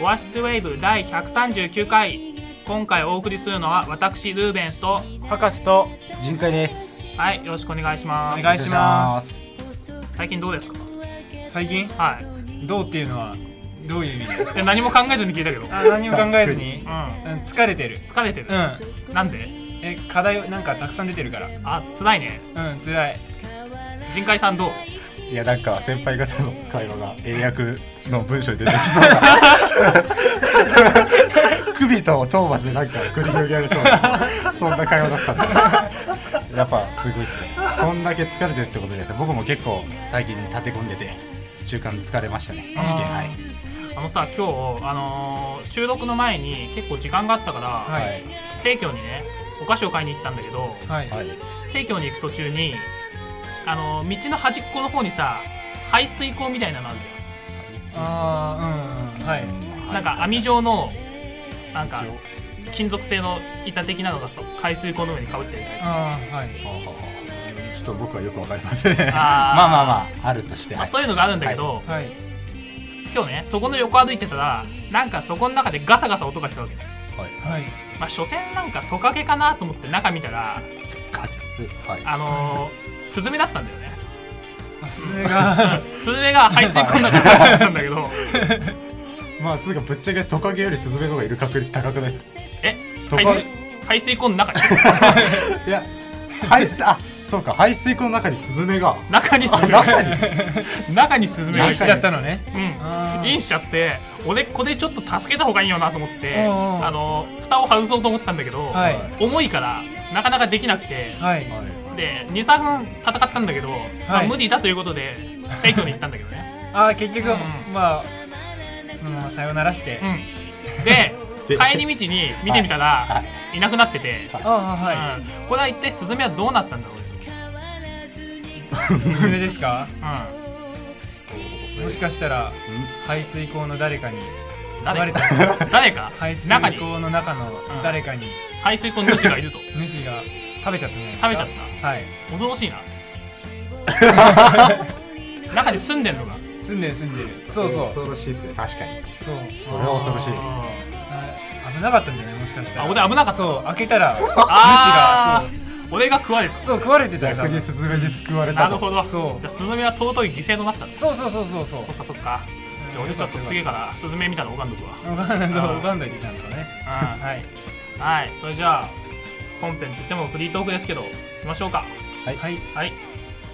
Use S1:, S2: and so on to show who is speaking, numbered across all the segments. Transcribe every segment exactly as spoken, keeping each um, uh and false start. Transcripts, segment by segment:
S1: オアシスウェーブだいひゃくさんじゅうきゅうかい。今回お送りするのは私ルーベンスと
S2: 博士と
S3: 人海です。
S1: はい、よろしくお願いします。
S2: お願いします。
S1: 最近どうですか？
S2: 最近
S1: はい
S2: どうっていうのはどういう意味で？
S1: 何も考えずに聞いたけど。
S2: あ、何も考えずに、
S1: うん、
S2: 疲れてる
S1: 疲れてる、
S2: うん、
S1: なんで？
S2: え、課題なんかたくさん出てるから。
S1: あ、辛いね。
S2: うん、辛い。
S1: 人海さんどう？
S3: いや、なんか先輩方の会話が英訳の文章に出てきそうなクビとトーマスでなんか繰り広げられそうなそんな会話だったんで、やっぱすごいですね。そんだけ疲れてるってことですね。僕も結構最近立て込んでて中間疲れましたね、試験。はい。
S1: あのさ、今日、あのー、収録の前に結構時間があったから、
S2: はい、
S1: 生協にねお菓子を買いに行ったんだけど、
S2: はい、
S1: 生協に行く途中にあの道の端っこの方にさ排水溝みたいなのあるじゃん。
S2: あー、うん、はい、
S1: なんか網状のなんか金属製の板的なのが排水溝の上にかぶってるタイプ。
S2: あー、はい。
S3: ちょっと僕はよくわかりませんね。
S1: あ
S3: まあまあまああるとして、
S1: まあ、そういうのがあるんだけど、
S2: はいはい、
S1: 今日ねそこの横歩いてたらなんかそこの中でガサガサ音がしたわけね。
S3: はいはい。
S1: まあ所詮なんかトカゲかなと思って中見たら、
S3: はい、
S1: あのー、スズメだったんだよね。
S2: スズメが
S1: スズメが排水溝の中に入ってたんだけど
S3: まあつうかぶっちゃけトカゲよりスズメの方がいる確率高くないですか？
S1: え、
S3: トカ
S1: 排水排水溝の中に
S3: いや、排水あそうか、排水溝の中にスズメが
S1: 中にスズメが
S3: 中に
S1: 中にスズメが
S2: インしちゃったのね。
S1: うん、インしちゃって、俺これちょっと助けた方がいいよなと思って
S2: おうおう、
S1: あの蓋を外そうと思ったんだけど、
S2: はい、
S1: 重いからなかなかできなくて、
S2: はい、
S1: で にさんぷん戦ったんだけど、はい、まあ、無理だということで生協に行ったんだけどね
S2: あー、結局、
S1: うん、
S2: まあそのままさよならして、
S1: うん、で帰り道に見てみたら、はいはい、いなくなってて、
S2: ああ、はい、
S1: うん、これは一体スズメはどうなったんだろうと。
S2: スズメですか？
S1: うん、
S2: もしかしたら排水溝の誰かに
S1: 誰か誰か
S2: 排水溝の中の誰かに、うん、
S1: 排水溝の主がいると
S2: 主が食べちゃったね。
S1: 食べちゃった。はい。恐ろしいな中に住んでんのが。
S2: 住んでる住んでる。そうそう。
S3: 恐ろしいですね、確かに。
S2: そう。
S3: それは恐ろしい。
S2: 危なかったんじゃない、もしかしたら。
S1: あ、俺危なかった。
S2: そう、開けたら主が、
S1: そう、俺が食われた。
S2: そう、食われてたよ。
S3: 逆にスズメに救われたと。
S1: なるほど。
S2: そう。
S1: じゃあスズメは尊い犠牲となったんだ。
S2: そうそうそうそうそう。
S1: そっかそっか。じゃあ俺ちょっと次からスズメ見たら拝んどくわ。
S2: 拝んどいてちゃんとね。
S1: はい。はい、それじゃあ本編といってもフリートークですけど、行きましょうか。
S2: はいはい
S1: はい。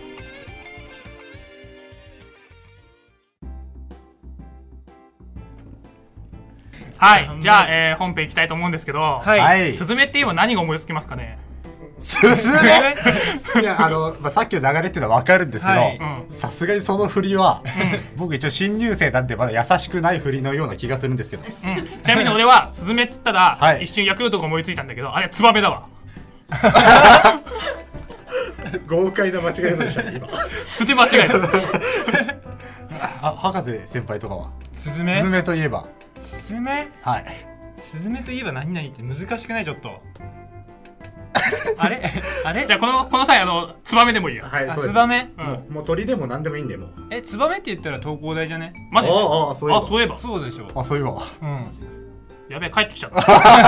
S1: はい、じゃあ、えー、本編いきたいと思うんですけど、
S2: はい、
S1: スズメって言えば何が思いつきますかね？
S3: スズメいや、あの、まあ、さっきの流れっていうのは分かるんですけど、さすがにその振りは、うん、僕一応新入生なんでまだ優しくない振りのような気がするんですけど、うん、
S1: ちなみに俺はスズメっつったら、はい、一瞬ヤクルトが思いついたんだけど、あれツバメだわ
S3: 豪快な間違いでしたね今
S1: 素で間違えた
S3: あ、博士先輩とかは
S2: スズメ？
S3: スズメといえば
S2: スズメ？
S3: はい。
S2: スズメといえば何々って難しくない？ちょっとあれあれ
S1: じゃあこのこの際あのツバメでもいいよ。
S3: はい、
S2: ツバメ、
S3: うん、もうもう鳥でも何でもいいんでもう。
S2: え、ツバメって言ったら東工大じゃね？
S1: マジで？
S3: ああ、そういえば。
S1: あ、そういえば。
S2: そうでしょ。
S3: あ、そういえば。
S2: うん。
S1: やべえ、帰ってきちゃった。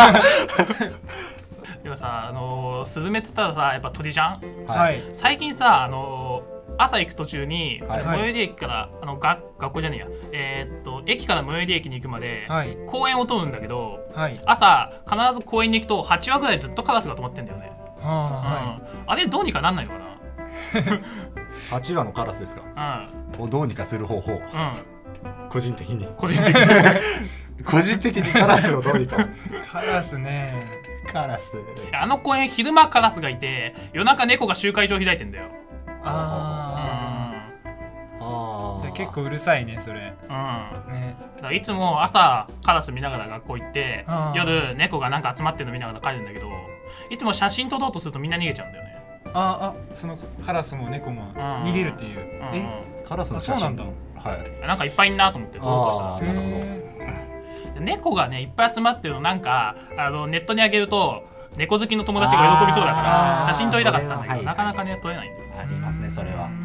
S1: でもさ、あのー、スズメっつったらさ、やっぱ鳥じゃん。
S2: はい。
S1: 最近さ、あのー朝行く途中に、はい、最寄り駅からあのが学校じゃねえや、えー、っと駅から最寄り駅に行くまで、はい、公園を通るんだけど、はい、朝必ず公園に行くとはちわぐらいずっとカラスが止まってんだよね。はあ、うん、あれどうにかなんないのかな
S3: はちわのカラスですか？うん、をどうにかする方法、うん、個人的に
S1: 個人的に
S3: 個人的にカラスをどうにか
S2: カラスね、
S3: カラス
S1: あの公園昼間カラスがいて夜中猫が集会所開いてんだよ。
S2: ああ、うん、じゃあ結構うるさいねそれ。うん
S1: ね、だからいつも朝カラス見ながら学校行って夜猫がなんか集まってるの見ながら帰るんだけど、いつも写真撮ろうとするとみんな逃げちゃうんだよね。
S2: ああ、そのカラスも猫も逃げるっていう。うん、
S3: え、カラスの写真？そうなんだ。
S1: はい。なんかいっぱいいんなと思って撮ろうとしたら。なるほど。猫がねいっぱい集まってるのなんかあのネットに上げると猫好きの友達が喜びそうだから写真撮りたかったんだけど、なかなかね撮れないんだよ。
S3: ありますねそれは。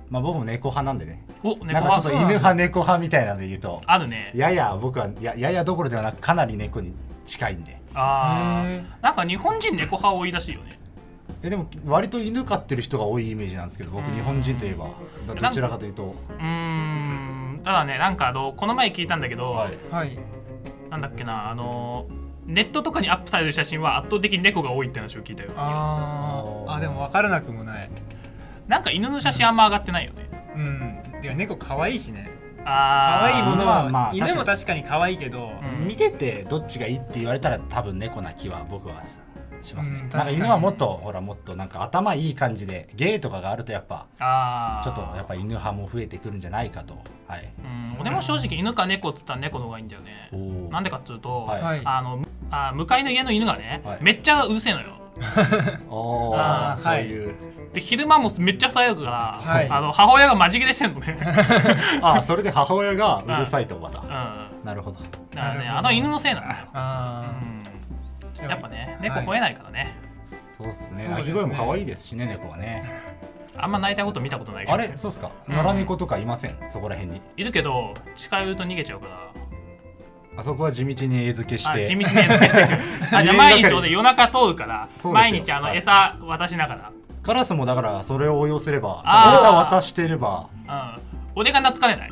S3: まあ僕も猫派なんでね。
S1: お、猫
S3: なんかちょっと犬派猫派みたいなので言うと
S1: あるね。
S3: やや僕はやややどころではなくかなり猫に近いんで。
S1: ああ、なんか日本人猫派多いらしいよね。
S3: えでも割と犬飼ってる人が多いイメージなんですけど、僕日本人といえばどちらかというと。
S1: うーん、ただね、なんかあのこの前聞いたんだけど、はい、なんだっけな、あのネットとかにアップされる写真は圧倒的に猫が多いって話を聞いたよ。
S2: ああ、でも分からなくもない。
S1: なんか犬の写真あんま上がってないよね。
S2: うん、うん、でも猫可愛いしね。
S1: あ
S2: 可愛いものは、まあ、犬も確かに可愛いけど、
S3: うん、見ててどっちがいいって言われたら多分猫な気は僕はしますね。うん、なんか犬はもっとほらもっとなんか頭いい感じでゲイとかがあるとやっぱあちょっとやっぱ犬派も増えてくるんじゃないかと。はい。
S1: うん、俺も正直犬か猫っつったら猫の方がいいんだよね。なんでかっつうと、はい、あのあ向かいの家の犬がね、はい、めっちゃうるせえのよ。
S3: ああ、そういう。
S1: で昼間もめっちゃ騒ぐから、はい、あの母親がマジ切れしてんのね。
S3: ああ、それで母親がうるさいとまた。うん、なるほど。
S1: だからね、あの犬のせいなんだよ。あ、うん、やっぱね、猫吠えないからね。
S3: そうっすね。鳴き声も可愛いですしね、猫はね。
S1: あんま泣いたこと見たことないけど。
S3: あれ、そうっすか。野良猫とかいません、そこら辺に。
S1: いるけど近寄ると逃げちゃうから。
S3: あそこは地道に餌付けして。
S1: 地道に餌付けしてる。あ、じゃあ毎日俺夜中通るから毎日あの餌渡しながら。
S3: カラスもだからそれを応用すれば、餌渡してれば、
S1: うん、俺が懐かれない。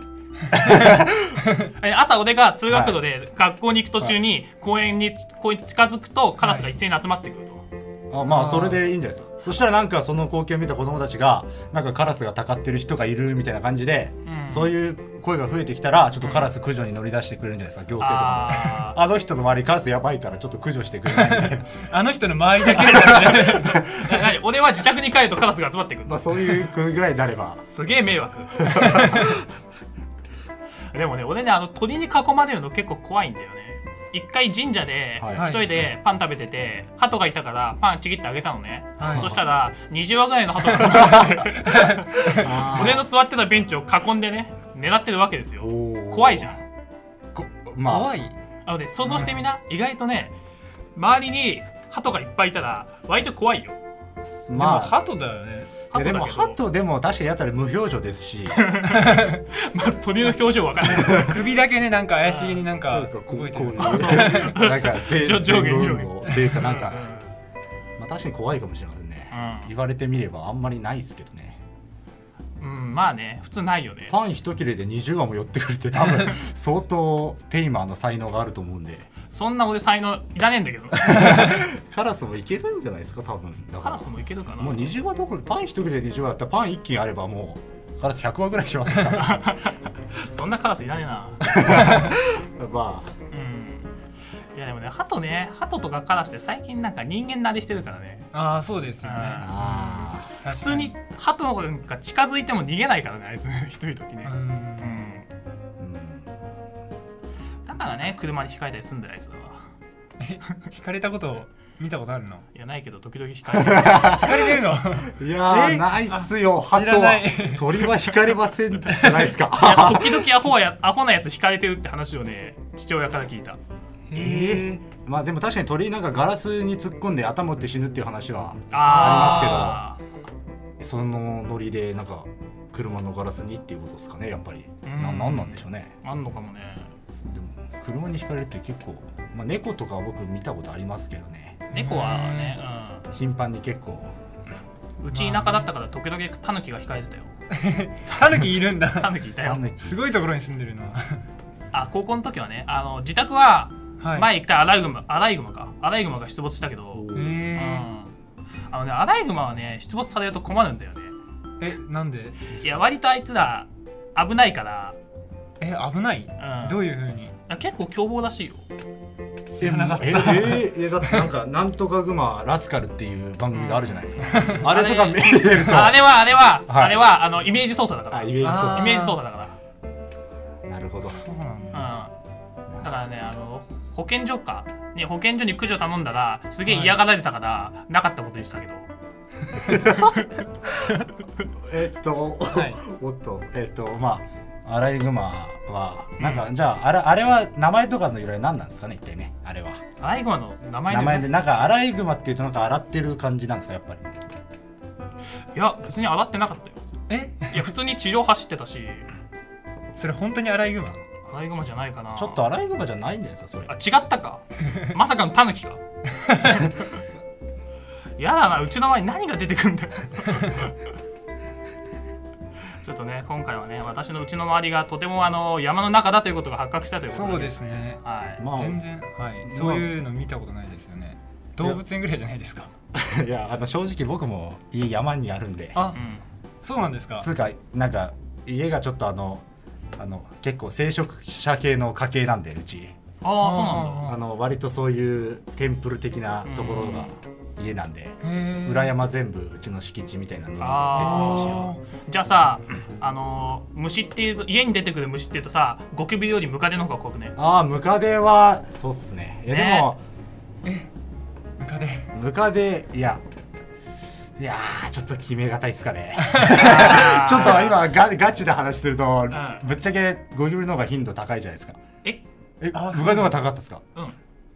S1: 朝俺が通学路で学校に行く途中に公園にこう近づくとカラスが一斉に集まってくると。
S3: あ、まあそれでいいんじゃないですか。そしたらなんかその光景を見た子供たちがなんかカラスがたかってる人がいるみたいな感じで、うん、そういう声が増えてきたらちょっとカラス駆除に乗り出してくれるんじゃないですか、行政とかも。あの人の周りカラスやばいからちょっと駆除してくれないみたいな。
S2: あの人の周りだけだから
S1: ね。俺は自宅に帰るとカラスが集まってくる。
S3: まあそういうぐらいになれば
S1: すげえ迷惑。でもね、俺ね、あの鳥に囲まれるの結構怖いんだよね。一回神社で一人でパン食べてて、鳩がいたからパンちぎってあげたのね、はい、そしたらにじゅうわぐらいの鳩が俺の座ってたベンチを囲んでね狙ってるわけですよ。怖いじゃん。
S2: まあ、怖い。
S1: あのね、想像してみな、意外とね周りに鳩がいっぱいいたら割と怖いよ。
S2: まあ鳩だよね。
S3: いやでも鳩でも確かにやつら無表情ですし
S1: まあ鳥の表情わかんない。
S2: 首だけね、なんか怪しげになんか動いてる。なんか
S1: 上下上下
S3: っていうかなんかまあ確かに怖いかもしれませんね、うん、言われてみればあんまりないですけどね。
S1: うん、まあね、普通ないよね。
S3: パン一切れでにじゅうわも寄ってくるって多分相当テイマーの才能があると思うんで。
S1: そんな俺才能いらねえんだけど。
S3: カラスもいけるんじゃないですか多分。だから
S1: カラスもいけるかな。
S3: もうにじゅうわどころ、パン一切れでにじゅうわだったらパン一斤あればもうカラスひゃくわぐらいしますから。
S1: そんなカラスいらねえな。
S3: まあ、
S1: うん、いやでもね、鳩ね、鳩とかカラスって最近なんか人間慣れしてるからね。
S2: ああ、そうですよね。
S1: あ、普通に鳩の方が近づいても逃げないからね、あいつね、一人時ね。うん、うん、だからね、車にひかれたりすんだよ、あいつらは。
S2: え、ひかれたこと見たことあるの？
S1: いや、ないけど時々ひかれてる。
S2: ひかれてるの？
S3: いやー、ないっすよ。鳩は鳥はひかれませんじゃないですか。
S1: いや、時々アホはやアホなやつひかれてるって話をね、父親から聞いた。
S3: えー、まあでも確かに鳥なんかガラスに突っ込んで頭打って死ぬっていう話はありますけど、そのノリでなんか車のガラスにっていうことですかね、やっぱり。な、なんなんでしょうね。
S1: あんのかもね。
S3: でも車にひかれるって結構、まあ、猫とかは僕見たことありますけどね。
S1: 猫はね、
S3: うん、頻繁に結構。
S1: うち田舎だったから時々タヌキがひかれてたよ。
S2: タヌキいるんだ。
S1: タヌキいたよ。
S2: すごいところに住んでるな。
S1: あ、高校の時はね、あの自宅は前行ったアライグマ、アライグマか、アライグマが出没したけど、うん、あのね、アライグマはね出没されると困るんだよね。
S2: え、なんで？い
S1: や、割とあいつら危ないから。
S2: え、危ない？うん、どういう風に？
S1: 結構凶暴らしいよ。
S2: 知らなかった。
S3: えー、えー、だってなんかなんとかグマラスカルっていう番組があるじゃないですか。あれとか見てると。
S1: あれはあれは、はい、あれはあのイメージ操作だから。
S3: あ、イメージ操作。
S1: イメージ操作だから。
S3: なるほど。
S2: そうなんだ。
S1: うん。だからね、あの保健所かね、保健所に駆除頼んだらすげえ嫌がられたから、はい、なかったことにしたけど。
S3: えっと、はい、おっと、えっとまあアライグマはなんか、うん、じゃああれあれは名前とかの由来何なんですかね、一体ね。あれは
S1: アライグマの名前で、
S3: 名前でなんかアライグマっていうとなんか洗ってる感じなんですか、やっぱり。
S1: いや、別に洗ってなかったよ。
S2: え
S1: いや普通に地上走ってたし。
S2: それ本当にアライグマ？
S1: アライグマじゃないかな。
S3: ちょっとアライグマじゃないんじゃないですかそれ。
S1: あ、違ったか。まさかのタヌキか。やだな、うちの前に何が出てくんだよ。ちょっとね、今回はね、私のうちの周りがとてもあの山の中だということが発覚したということで。
S2: そうですね。
S1: はい。
S2: まあ、全然、はい、そういうの見たことないですよね。動物園ぐらいじゃないですか。
S3: いや、あの正直僕も家山にあるんで。
S2: あ、うん、そうなんですか。
S3: つうか、なんか家がちょっとあの、あの結構聖職者系の家系なんでうち。
S1: ああ、そうなんだ。
S3: あの割とそういうテンプル的なところが家なんで、裏山全部うちの敷地みたいなのですね。
S1: じゃあさ、あのー、虫っていうと家に出てくる虫っていうとさ、ゴキブリよりムカデの方が怖くね。
S3: ああ、ムカデはそうっすね。え、ね、でも
S2: えムカデ
S3: ムカデいやいやーちょっと決めがたいっすかね。ちょっと今ガガチで話すると、うん、ぶっちゃけゴキブリの方が頻度高いじゃないですか。
S1: え
S3: え、ムカデの方が高かったですか？
S1: うん。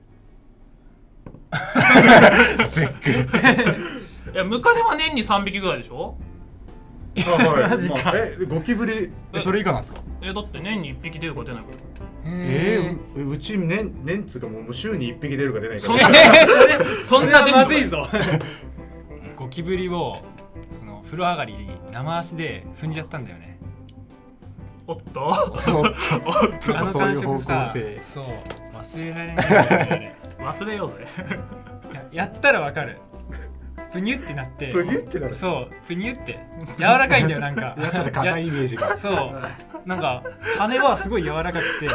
S3: 絶句。
S1: いや、ムカデは年にさんびきぐらいでしょ？
S3: マジか。え、ゴキブリそれ以下なんですか？
S1: え、だって年にいっぴき出るか出ないか。
S3: えー、うち年年つうかもう週にいっぴき出るか出ないか。
S1: そんなそんな
S2: まずいぞ。ゴキブリをその風呂上がりに生足で踏んじゃったんだよね。
S1: おっと
S3: おっとおっと、
S2: あの
S3: そういう方向
S2: さ、
S3: 性。
S2: そう忘れられないんだよね。
S1: 忘れようぜ。
S2: や, やったらわかる。ふにゅってなって、
S3: ふにゅってなる。
S2: そう、ふにゅって柔らかいんだよなんか。
S3: やったら硬いイメージが。
S2: そう、なんか羽はすごい柔らかくて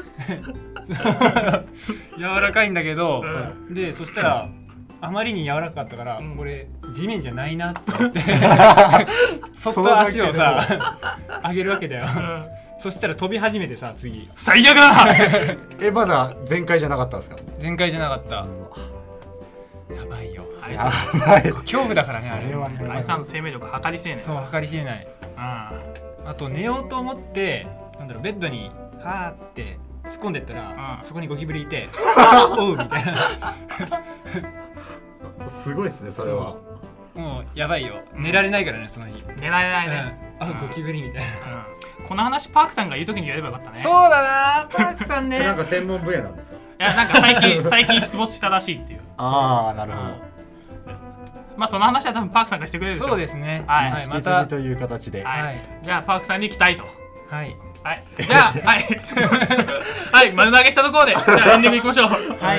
S2: 柔らかいんだけど、うん、でそしたら、うん、あまりに柔らかかったから、うん、これ地面じゃないなって思ってそっと足をさ上げるわけだよ。そしたら飛び始めてさ、次
S1: 最悪だな。
S3: え、まだ全開じゃなかったんですか？
S2: 全開じゃなかった。やばいよ。
S3: やばい。
S2: 恐怖だからね、あれは。
S1: あいさんの生命力計り知れない。
S2: そう、計り知れない。あと寝ようと思ってなんだろう、ベッドにはーって突っ込んでったら、そこにゴキブリいておうみたいな。
S3: すごいですね、それは。
S2: もうやばいよ。寝られないからね、その日。
S1: 寝られないね。
S2: あ、ゴキブリみたいな。
S1: この話パークさんが言うときにやればよかったね。
S2: そうだな、パークさんね。
S3: なんか専門分野なんですか？い
S1: や、なんか最近最近出没したらしいっていう。
S3: ああ、なるほど。
S1: まあその話は多分パークさんがしてくれるでしょう。
S2: そうですね。
S3: はい、引き継ぎという形で。
S1: はい。じゃあパークさんに期待と。
S2: はい。
S1: はい。じゃあはいはい丸投げしたところで、じゃあエンディングいきましょう。はい。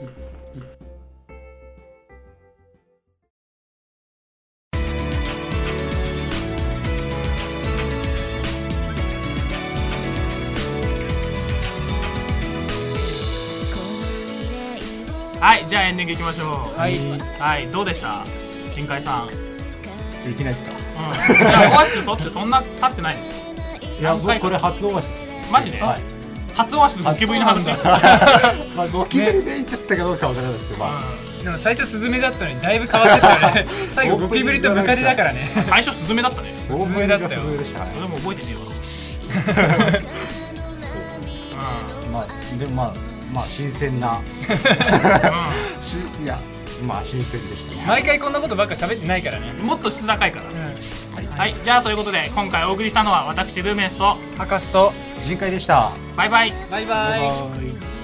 S1: はい、じゃあエンディングいきましょう。
S2: はい、
S1: はい、どうでした陣海さん？
S3: いきないですか？
S1: うん。いや、オアシス撮ってそんな経ってないの？
S3: いや、僕これ初オアシス。
S1: マジで？はい。初オアシスゴキブリの話。
S3: まあゴキブリメインだったかどうかわからないですけど、ま
S2: あでも最初スズメだったのにだいぶ変わってたよね。最後ゴキブリとムカデだからね。
S1: 最初スズメだったね。
S3: スズメだったよ。
S1: それも覚えてねえわ。
S3: まあでもまあまあ新鮮な。いや、まあ新鮮でしたね。
S2: 毎回こんなことばっか喋ってないからね。
S1: もっと質高いから。はい、じゃあそういうことで今回お送りしたのは私ルーメンスと
S2: 博士と
S3: 陣海でした。
S1: バイバイ。
S2: バイバイ。